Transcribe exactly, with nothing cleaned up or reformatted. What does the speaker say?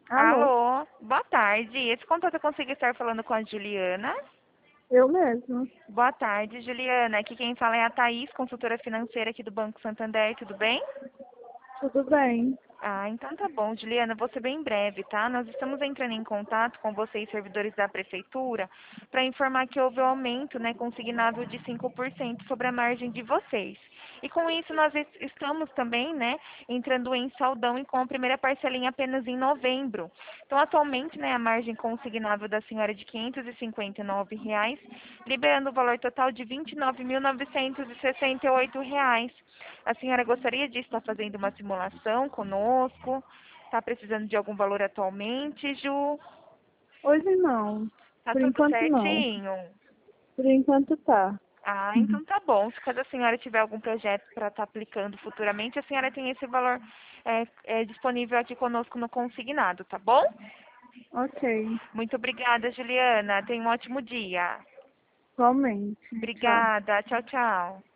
Alô, Alô, boa tarde. Esse contato eu consigo estar falando com a Juliana? eu mesmo. Boa tarde, Juliana. Aqui quem fala é a Thaís, consultora financeira aqui do Banco Santander, tudo bem? Tudo bem? Ah, então tá bom, Juliana, vou ser bem breve, tá? Nós estamos entrando em contato com vocês, servidores da prefeitura, para informar que houve um aumento, né, consignado de cinco por cento sobre a margem de vocês. E com isso nós es- estamos também, né, entrando em saldão e com a primeira parcelinha apenas em novembro. Então, atualmente, né, a margem consignável da senhora é de quinhentos e cinquenta e nove reais, liberando o valor total de vinte e nove mil novecentos e sessenta e oito reais. A senhora gostaria de estar fazendo uma simulação conosco? Está precisando de algum valor atualmente, Ju? Hoje não. Tá Por tudo enquanto não. certinho? Por enquanto tá. Ah, Uhum. então tá bom. Se caso a senhora tiver algum projeto para estar aplicando futuramente, a senhora tem esse valor é, é, disponível aqui conosco no consignado, tá bom? Ok, Muito obrigada, Juliana. Tenha um ótimo dia. igualmente. Tchau. Obrigada. Tchau, tchau.